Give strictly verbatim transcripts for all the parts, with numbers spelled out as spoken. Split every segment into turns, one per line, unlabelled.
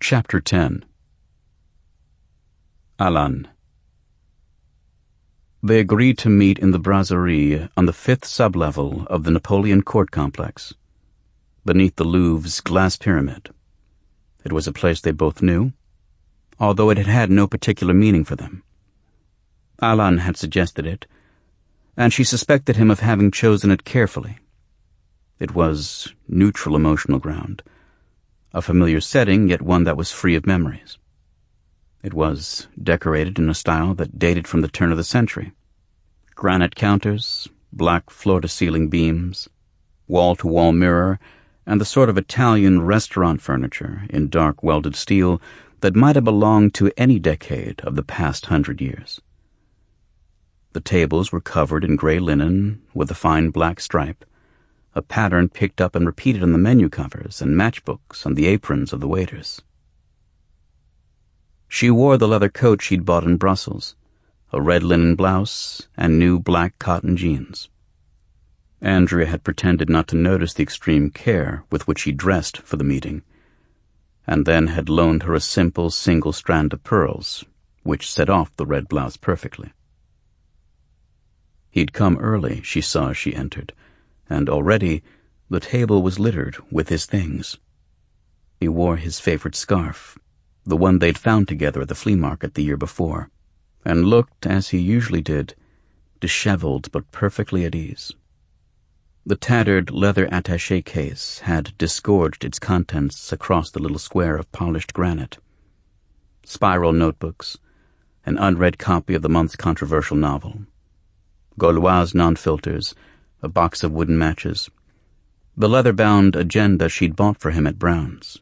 Chapter ten. Alan. They agreed to meet in the brasserie on the fifth sublevel of the Napoleon Court complex, beneath the Louvre's glass pyramid. It was a place they both knew, although it had had no particular meaning for them. Alan had suggested it, and she suspected him of having chosen it carefully. It was neutral emotional ground, a familiar setting, yet one that was free of memories. It was decorated in a style that dated from the turn of the century. Granite counters, black floor-to-ceiling beams, wall-to-wall mirror, and the sort of Italian restaurant furniture in dark welded steel that might have belonged to any decade of the past hundred years. The tables were covered in gray linen with a fine black stripe, a pattern picked up and repeated on the menu covers and matchbooks on the aprons of the waiters. She wore the leather coat she'd bought in Brussels, a red linen blouse, and new black cotton jeans. Andrea had pretended not to notice the extreme care with which she dressed for the meeting, and then had loaned her a simple single strand of pearls, which set off the red blouse perfectly. He'd come early, she saw as she entered, and already the table was littered with his things. He wore his favorite scarf, the one they'd found together at the flea market the year before, and looked, as he usually did, disheveled but perfectly at ease. The tattered leather attaché case had disgorged its contents across the little square of polished granite. Spiral notebooks, an unread copy of the month's controversial novel, Gauloise non-filters, a box of wooden matches, the leather-bound agenda she'd bought for him at Brown's.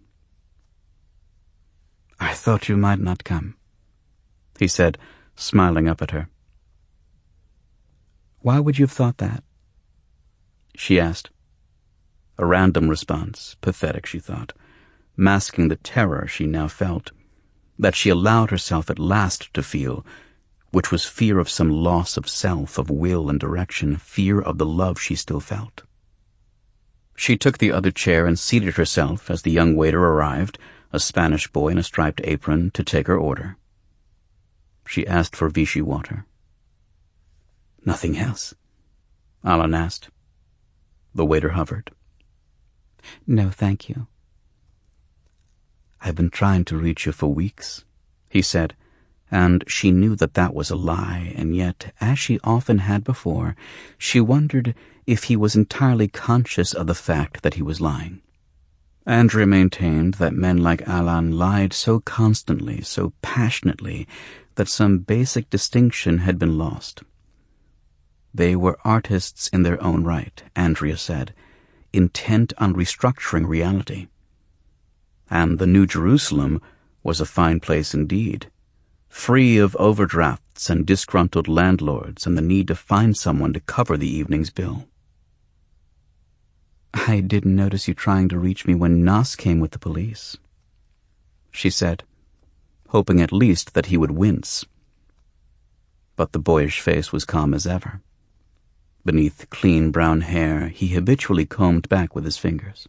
"I thought you might not come," he said, smiling up at her. "Why would you have thought that?" she asked. A random response, pathetic, she thought, masking the terror she now felt, that she allowed herself at last to feel, which was fear of some loss of self, of will and direction, fear of the love she still felt. She took the other chair and seated herself as the young waiter arrived, a Spanish boy in a striped apron, to take her order. She asked for Vichy water. "Nothing else?" Alan asked. The waiter hovered. "No, thank you." "I've been trying to reach you for weeks," he said, and she knew that that was a lie, and yet, as she often had before, she wondered if he was entirely conscious of the fact that he was lying. Andrea maintained that men like Alan lied so constantly, so passionately, that some basic distinction had been lost. They were artists in their own right, Andrea said, intent on restructuring reality. And the New Jerusalem was a fine place indeed, free of overdrafts and disgruntled landlords and the need to find someone to cover the evening's bill. "I didn't notice you trying to reach me when Nas came with the police," she said, hoping at least that he would wince. But the boyish face was calm as ever. Beneath clean brown hair, he habitually combed back with his fingers.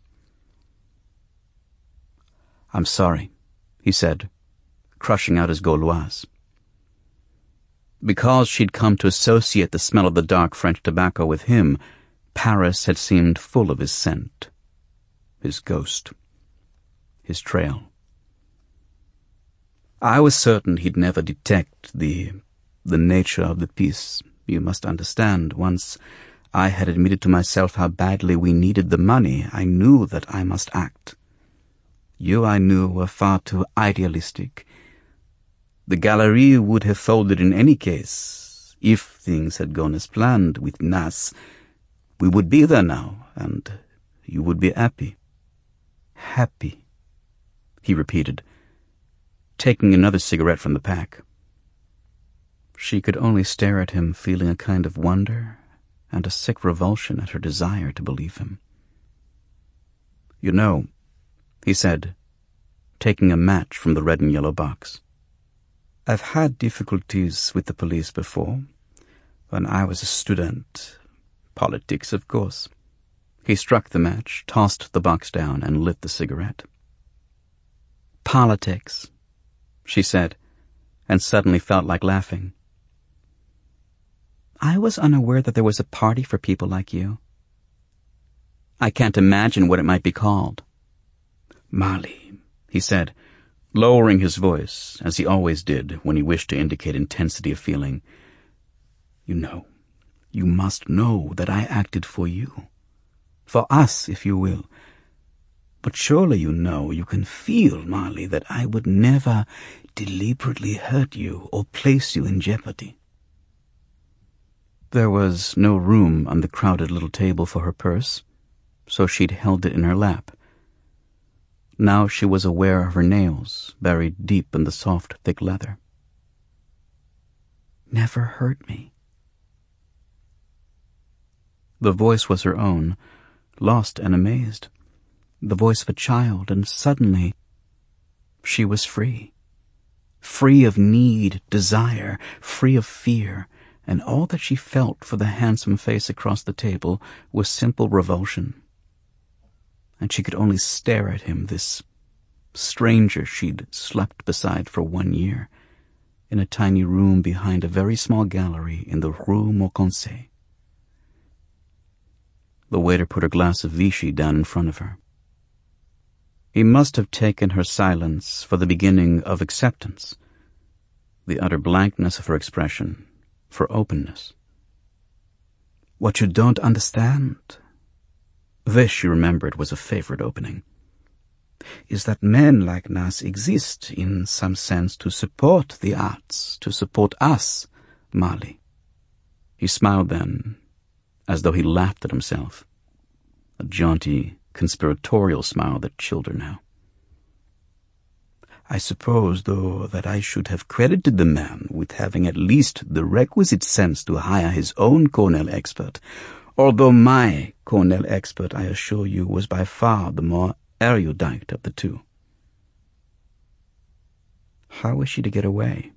"I'm sorry," he said, crushing out his Gauloise. Because she'd come to associate the smell of the dark French tobacco with him, Paris had seemed full of his scent, his ghost, his trail. "I was certain he'd never detect the, the nature of the piece. You must understand, once I had admitted to myself how badly we needed the money, I knew that I must act. You, I knew, were far too idealistic. The Galerie would have folded in any case. If things had gone as planned with Nas, we would be there now, and you would be happy." "Happy," he repeated, taking another cigarette from the pack. She could only stare at him, feeling a kind of wonder and a sick revulsion at her desire to believe him. "You know," he said, taking a match from the red and yellow box, "I've had difficulties with the police before, when I was a student. Politics, of course." He struck the match, tossed the box down, and lit the cigarette. Politics, she said, and suddenly felt like laughing. I was unaware that there was a party for people like you. I can't imagine what it might be called. Molly, he said, lowering his voice, as he always did when he wished to indicate intensity of feeling. You know, you must know that I acted for you. For us, if you will. But surely you know, you can feel, Molly, that I would never deliberately hurt you or place you in jeopardy. There was no room on the crowded little table for her purse, so she'd held it in her lap. Now she was aware of her nails buried deep in the soft, thick leather. Never hurt me. The voice was her own, lost and amazed. The voice of a child, and suddenly she was free. Free of need, desire, free of fear, and all that she felt for the handsome face across the table was simple revulsion. And she could only stare at him, this stranger she'd slept beside for one year, in a tiny room behind a very small gallery in the Rue Mauconseil. The waiter put a glass of Vichy down in front of her. He must have taken her silence for the beginning of acceptance, the utter blankness of her expression for openness. What you don't understand, this, she remembered, was a favorite opening, is that men like Nas exist in some sense to support the arts, to support us, Molly. He smiled then, as though he laughed at himself, a jaunty, conspiratorial smile that chilled her now. I suppose, though, that I should have credited the man with having at least the requisite sense to hire his own Cornell expert, although my Cornell expert, I assure you, was by far the more erudite of the two. How was she to get away?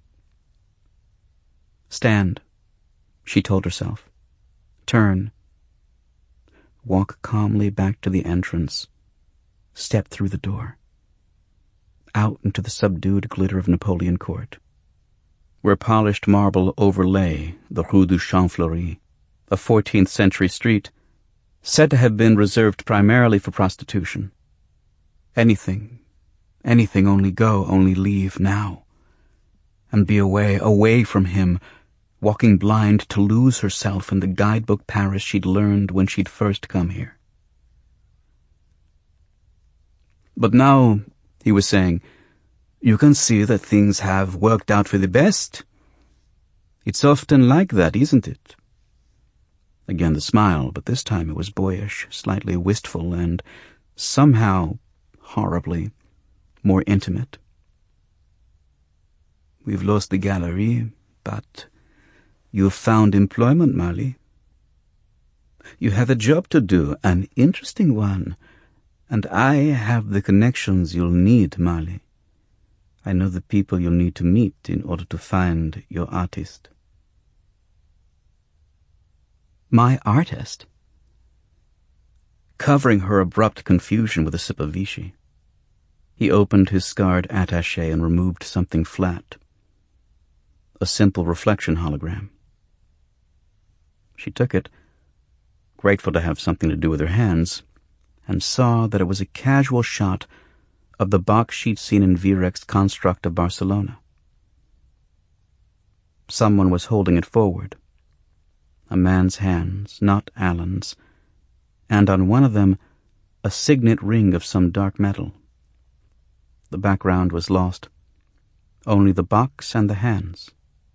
Stand, she told herself. Turn. Walk calmly back to the entrance. Step through the door. Out into the subdued glitter of Napoleon Court, where polished marble overlay the Rue du Champ-Fleury, a fourteenth century street said to have been reserved primarily for prostitution. Anything, anything, only go, only leave now, and be away, away from him, walking blind to lose herself in the guidebook Paris she'd learned when she'd first come here. But now, he was saying, you can see that things have worked out for the best. It's often like that, isn't it? Again the smile, but this time it was boyish, slightly wistful, and somehow, horribly, more intimate. We've lost the gallery, but you've found employment, Molly. You have a job to do, an interesting one, and I have the connections you'll need, Molly. I know the people you'll need to meet in order to find your artist. My artist? Covering her abrupt confusion with a sip of Vichy, he opened his scarred attaché and removed something flat. A simple reflection hologram. She took it, grateful to have something to do with her hands, and saw that it was a casual shot of the box she'd seen in Virec's Construct of Barcelona. Someone was holding it forward. A man's hands, not Alan's, and on one of them a signet ring of some dark metal. The background was lost. Only the box and the hands.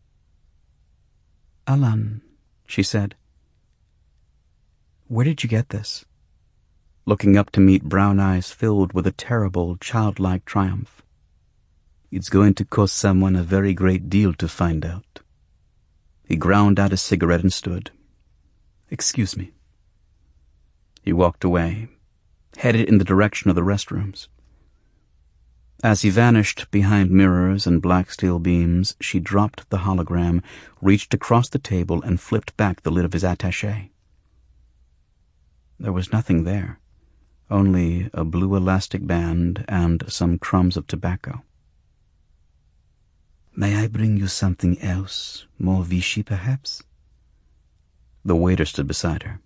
Alan, she said, where did you get this? Looking up to meet brown eyes filled with a terrible, childlike triumph. It's going to cost someone a very great deal to find out. He ground out a cigarette and stood. Excuse me. He walked away, headed in the direction of the restrooms. As he vanished behind mirrors and black steel beams, she dropped the hologram, reached across the table, and flipped back the lid of his attaché. There was nothing there. Only a blue elastic band and some crumbs of tobacco.
May I bring you something else, more Vichy perhaps?
The waiter stood beside her.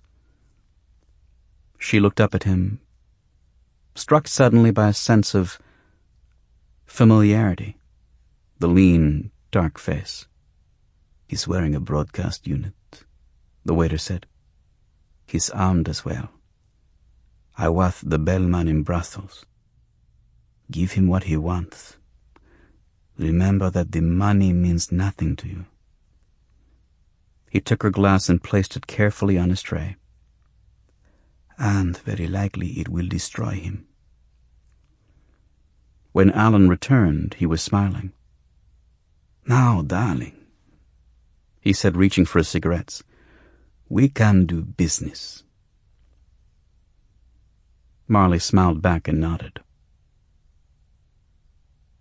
She looked up at him, struck suddenly by a sense of familiarity. The lean, dark face.
He's wearing a broadcast unit, the waiter said. He's armed as well. I was the bellman in Brussels. Give him what he wants. Remember that the money means nothing to you.
He took her glass and placed it carefully on his tray.
And very likely it will destroy him.
When Alan returned, he was smiling.
Now, darling,
he said, reaching for his cigarettes,
we can do business.
Marley smiled back and nodded.